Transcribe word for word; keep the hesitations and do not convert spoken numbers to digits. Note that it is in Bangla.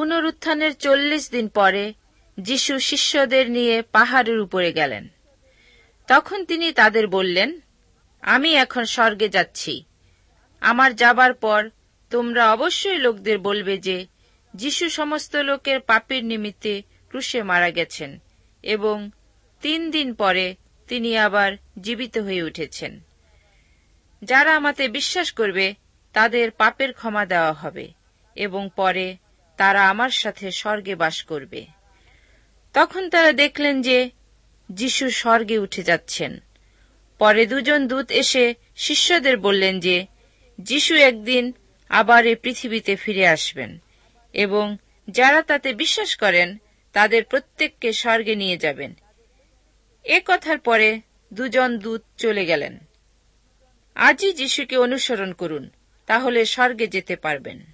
পুনরুত্থানের চল্লিশ দিন পরে যিশু শিষ্যদের নিয়ে পাহাড়ের উপরে গেলেন। তখন তিনি তাদের বললেন, আমি এখন স্বর্গে যাচ্ছি। আমার যাবার পর তোমরা অবশ্যই লোকদের বলবে যে যিশু সমস্ত লোকের পাপের নিমিত্তে ক্রুশে মারা গেছেন এবং তিন দিন পরে তিনি আবার জীবিত হয়ে উঠেছেন। যারা আমাতে বিশ্বাস করবে তাদের পাপের ক্ষমা দেওয়া হবে এবং পরে তারা আমার সাথে স্বর্গে বাস করবে। তখন তারা দেখলেন যে যিশু স্বর্গে উঠে যাচ্ছেন। পরে দুজন দূত এসে শিষ্যদের বললেন যে যিশু একদিন আবার এই পৃথিবীতে ফিরে আসবেন এবং যারা তাতে বিশ্বাস করেন তাদের প্রত্যেককে স্বর্গে নিয়ে যাবেন। এ কথার পরে দুজন দূত চলে গেলেন। আজই যিশুকে অনুসরণ করুন, তাহলে স্বর্গে যেতে পারবেন।